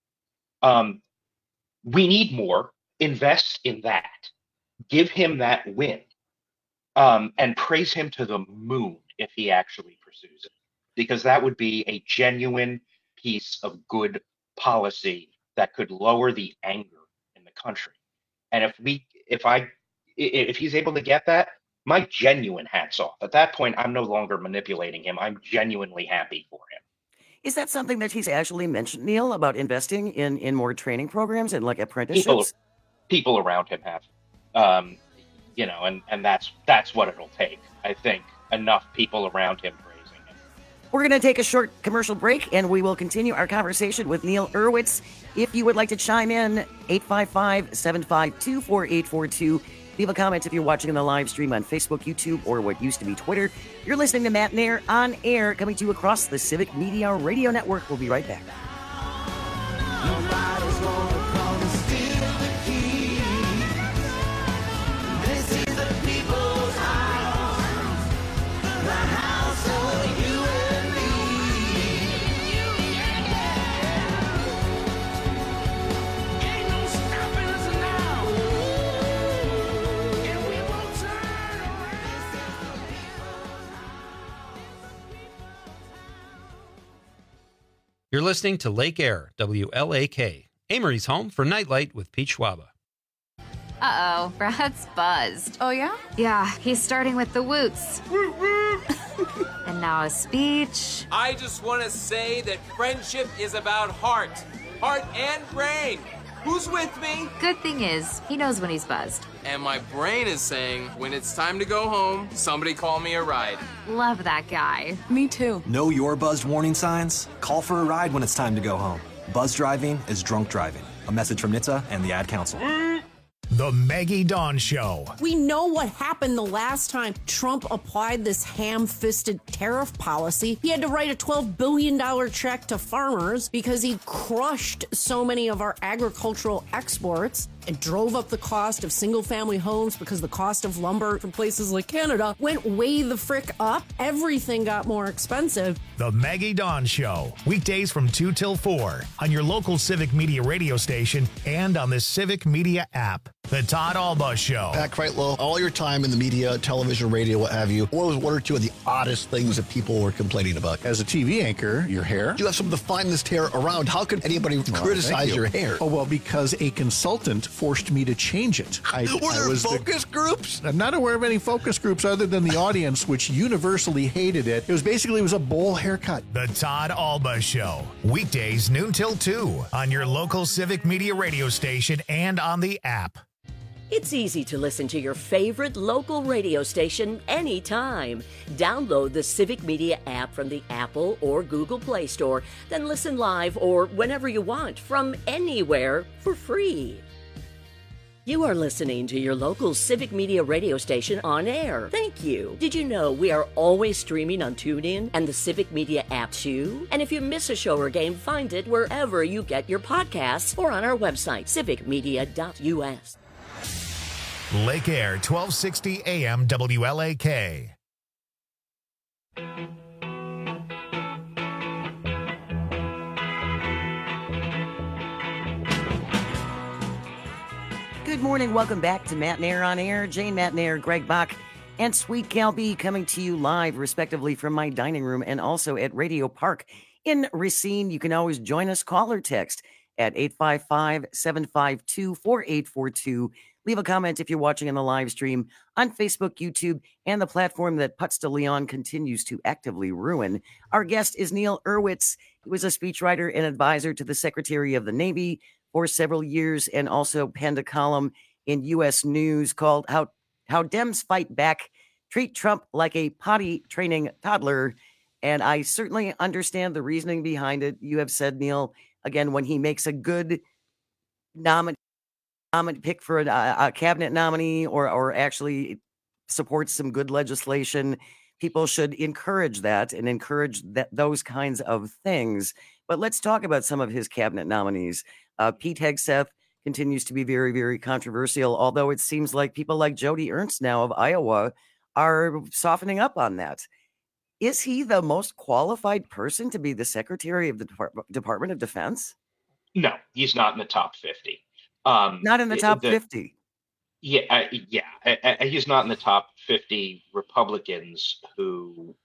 We need more. Invest in that. Give him that win, and praise him to the moon if he actually pursues it, because that would be a genuine piece of good policy that could lower the anger in the country. And if he's able to get that, my genuine hats off. At that point, I'm no longer manipulating him. I'm genuinely happy for him. Is that something that he's actually mentioned, Neil, about investing in more training programs and like apprenticeships? People around him have, and that's what it'll take. I think enough people around him praising him. We're going to take a short commercial break, and we will continue our conversation with Neil Urwitz. If you would like to chime in, 855-752-4842. Leave a comment if you're watching in the live stream on Facebook, YouTube, or what used to be Twitter. You're listening to Matt Nair on air, coming to you across the Civic Media Radio Network. We'll be right back. You're listening to Lake Air, WLAK, Amory's home for Nightlight with Pete Schwaba. Uh-oh, Brad's buzzed. Oh, yeah? Yeah, he's starting with the woots. And now a speech. I just want to say that friendship is about heart and brain. Who's with me? Good thing is, he knows when he's buzzed. And my brain is saying, when it's time to go home, somebody call me a ride. Love that guy. Me too. Know your buzzed warning signs? Call for a ride when it's time to go home. Buzz driving is drunk driving. A message from NHTSA and the Ad Council. The Maggie Dawn Show. We know what happened the last time Trump applied this ham-fisted tariff policy. He had to write a $12 billion check to farmers because he crushed so many of our agricultural exports and drove up the cost of single-family homes because the cost of lumber from places like Canada went way the frick up. Everything got more expensive. The Maggie Dawn Show. Weekdays from 2 till 4 on your local Civic Media radio station and on the Civic Media app. The Todd Alba Show. Pat Kreitlow, all your time in the media, television, radio, what have you, what was one or two of the oddest things that people were complaining about? As a TV anchor, your hair. You have some of the finest hair around. How could anybody criticize your hair? Oh, well, because a consultant forced me to change it. Were there focus groups? I'm not aware of any focus groups other than the audience, which universally hated it. It was a bowl haircut. The Todd Alba Show. Weekdays noon till 2 on your local Civic Media radio station and on the app. It's easy to listen to your favorite local radio station anytime. Download the Civic Media app from the Apple or Google Play Store, then listen live or whenever you want from anywhere for free. You are listening to your local Civic Media radio station on air. Thank you. Did you know we are always streaming on TuneIn and the Civic Media app too? And if you miss a show or game, find it wherever you get your podcasts or on our website, civicmedia.us. Lake Air, 1260 AM WLAK. Good morning. Welcome back to Matt Nair on Air. Jane Matt Nair, Greg Bach, and Sweet Gal B coming to you live, respectively, from my dining room and also at Radio Park in Racine. You can always join us. Call or text at 855-752-4842. Leave a comment if you're watching on the live stream on Facebook, YouTube, and the platform that Putz de Leon continues to actively ruin. Our guest is Neil Urwitz. He was a speechwriter and advisor to the Secretary of the Navy for several years and also penned a column in U.S. News called How Dems Fight Back, Treat Trump Like a Potty Training Toddler. And I certainly understand the reasoning behind it. You have said, Neil, again, when he makes a good pick for a cabinet nominee or actually supports some good legislation, people should encourage that and encourage those kinds of things. But let's talk about some of his cabinet nominees. Pete Hegseth continues to be very, very controversial, although it seems like people like Jody Ernst now of Iowa are softening up on that. Is he the most qualified person to be the Secretary of the Department of Defense? No, he's not in the top 50. Not in the top 50. Yeah. He's not in the top 50 Republicans who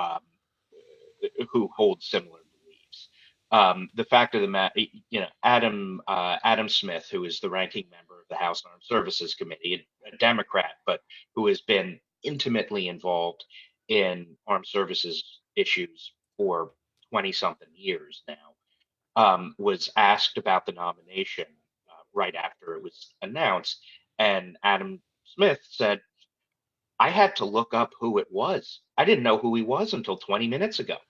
hold similar beliefs. The fact of the matter, Adam Smith, who is the ranking member of the House Armed Services Committee, a Democrat, but who has been intimately involved in armed services issues for 20-something years now, was asked about the nomination right after it was announced. And Adam Smith said, I had to look up who it was. I didn't know who he was until 20 minutes ago.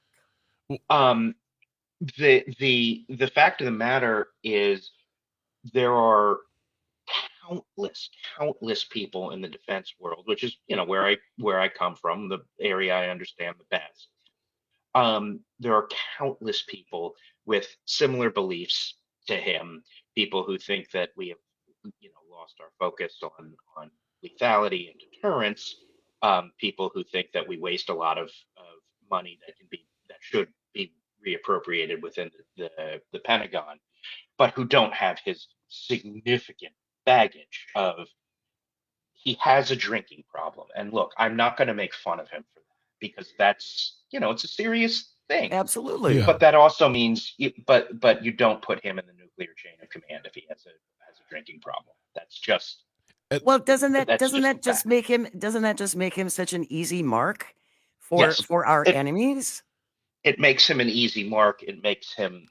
The fact of the matter is there are countless people in the defense world, which is, where I come from, the area I understand the best. There are countless people with similar beliefs to him, people who think that we have, lost our focus on lethality and deterrence, people who think that we waste a lot of money that should be reappropriated within the Pentagon, but who don't have his significant baggage of he has a drinking problem. And look, I'm not going to make fun of him for that because that's, it's a serious thing. Absolutely. Yeah. But that also means, but you don't put him in the nuclear clear chain of command if he has a drinking problem. That's just well. Doesn't that just make him such an easy mark for our enemies? It makes him an easy mark. It makes him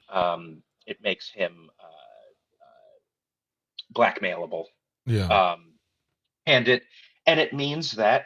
blackmailable. Yeah. And it means that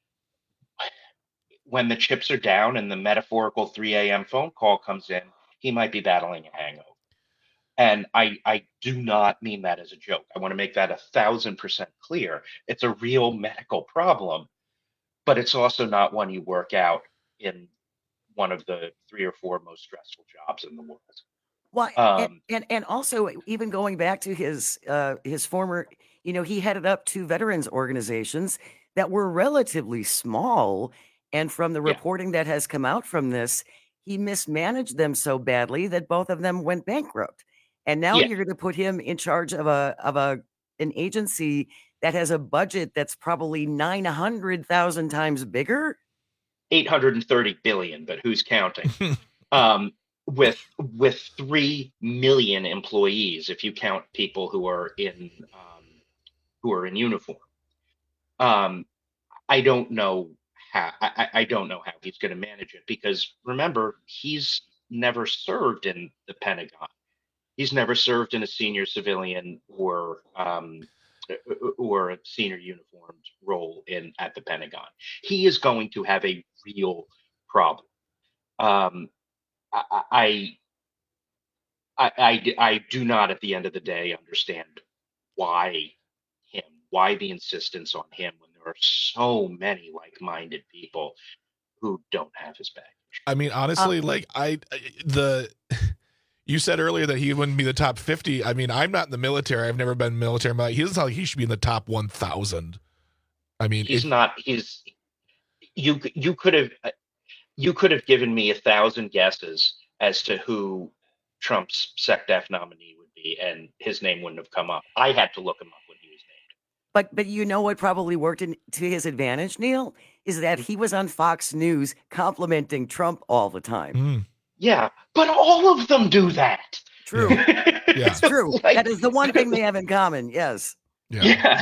when the chips are down and the metaphorical 3 a.m. phone call comes in, he might be battling a hangover. And I do not mean that as a joke. I want to make that 1,000% clear. It's a real medical problem, but it's also not one you work out in one of the 3 or 4 most stressful jobs in the world. Well, and also even going back to his former, he headed up 2 veterans organizations that were relatively small. And from the reporting that has come out from this, he mismanaged them so badly that both of them went bankrupt. And now you're going to put him in charge of an agency that has a budget that's probably 900,000 times bigger. 830 billion, but who's counting? With 3 million employees, if you count people who are in uniform. I don't know how. I don't know how he's going to manage it, because remember, he's never served in the Pentagon. He's never served in a senior civilian or a senior uniformed role at the Pentagon. He is going to have a real problem. I do not, at the end of the day, understand why the insistence on him when there are so many like-minded people who don't have his baggage. I mean, honestly, you said earlier that he wouldn't be the top 50. I mean, I'm not in the military. I've never been military. But he doesn't sound like he should be in the top 1,000. I mean, he's not. You could have given me 1,000 guesses as to who Trump's SecDef nominee would be, and his name wouldn't have come up. I had to look him up when he was named. But you know what probably worked to his advantage, Neil, is that he was on Fox News complimenting Trump all the time. Yeah, but all of them do that. True. It's true. That is the one thing they have in common. Yes. Yeah.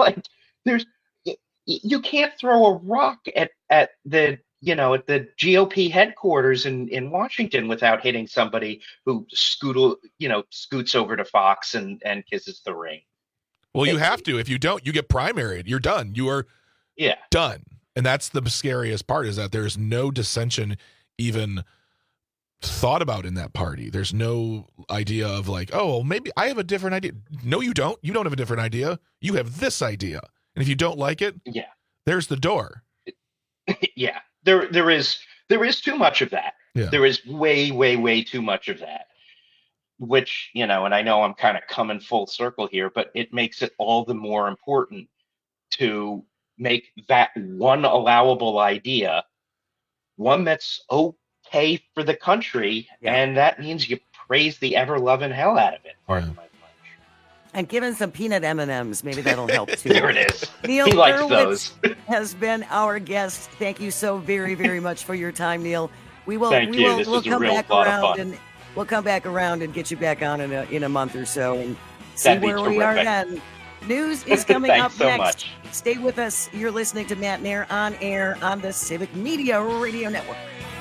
You can't throw a rock at the GOP headquarters in Washington without hitting somebody who scoots over to Fox and kisses the ring. Well, you have to. If you don't, you get primaried. You're done. You are done. And that's the scariest part, is that there's no dissension even thought about in that party. There's no idea of like, oh, well, maybe I have a different idea. No, you don't. You don't have a different idea. You have this idea. And if you don't like it, there's the door. Yeah. There is too much of that. Yeah. There is way, way, way too much of that, which, and I know I'm kind of coming full circle here, but it makes it all the more important to make that one allowable idea one that's okay for the country. And that means you praise the ever-loving hell out of it. Pardon my French. And given some peanut M&Ms, maybe that'll help too. There it is. Neil he likes Hurwitz those. has been our guest. Thank you so very, very much for your time, Neil. We'll come back around and get you back on in a month or so and see where we are then. News is coming up so next. Much. Stay with us. You're listening to Matt Nair on air on the Civic Media Radio Network.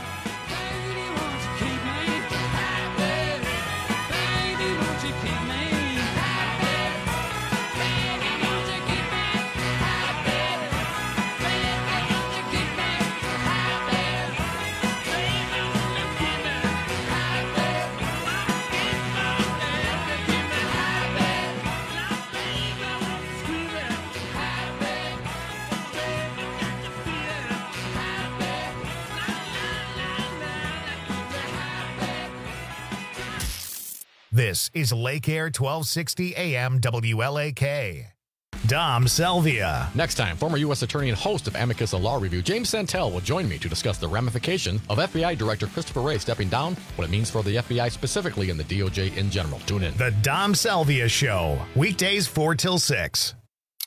This is Lake Air 1260 AM WLAK. Dom Selvia. Next time, former U.S. Attorney and host of Amicus, a Law Review, James Santel will join me to discuss the ramification of FBI Director Christopher Wray stepping down, what it means for the FBI specifically and the DOJ in general. Tune in. The Dom Selvia Show, weekdays 4 till 6.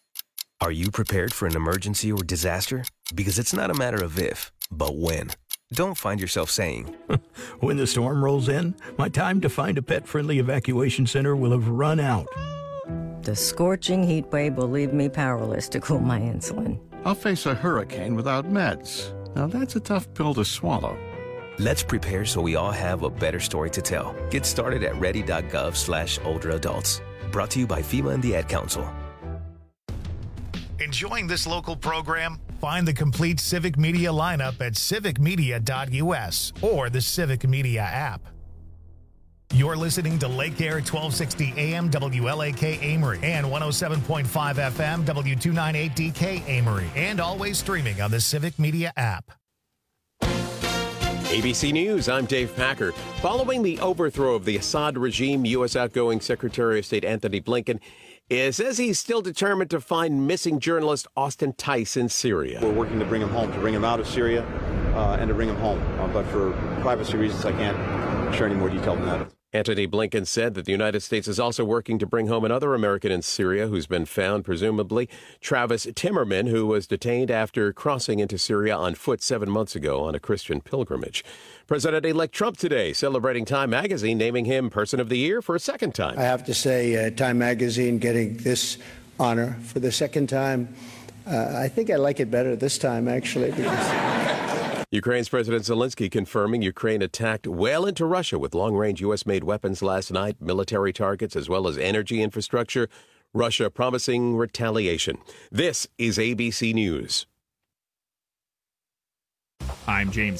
Are you prepared for an emergency or disaster? Because it's not a matter of if, but when. don't find yourself saying, when the storm rolls in, my time to find a pet-friendly evacuation center will have run out. The scorching heat wave will leave me powerless to cool my insulin. I'll face a hurricane without meds. Now that's a tough pill to swallow. Let's prepare so we all have a better story to tell. Get started at ready.gov/older-adults. Brought to you by FEMA and the Ad Council. Enjoying this local program? Find the complete Civic Media lineup at civicmedia.us or the Civic Media app. You're listening to Lake Air 1260 AM WLAK Amory and 107.5 FM W298DK Amory, and always streaming on the Civic Media app. ABC News, I'm Dave Packer. Following the overthrow of the Assad regime, U.S. outgoing Secretary of State Anthony Blinken says he's still determined to find missing journalist Austin Tice in Syria. We're working to bring him home, to bring him out of Syria and to bring him home. But for privacy reasons, I can't share any more detail than that. Anthony Blinken said that the United States is also working to bring home another American in Syria who's been found, presumably Travis Timmerman, who was detained after crossing into Syria on foot 7 months ago on a Christian pilgrimage. President-elect Trump today celebrating Time Magazine, naming him Person of the Year for a second time. I have to say, Time Magazine getting this honor for the second time. I think I like it better this time, actually. Because Ukraine's President Zelensky confirming Ukraine attacked well into Russia with long-range U.S.-made weapons last night, military targets as well as energy infrastructure. Russia promising retaliation. This is ABC News. I'm James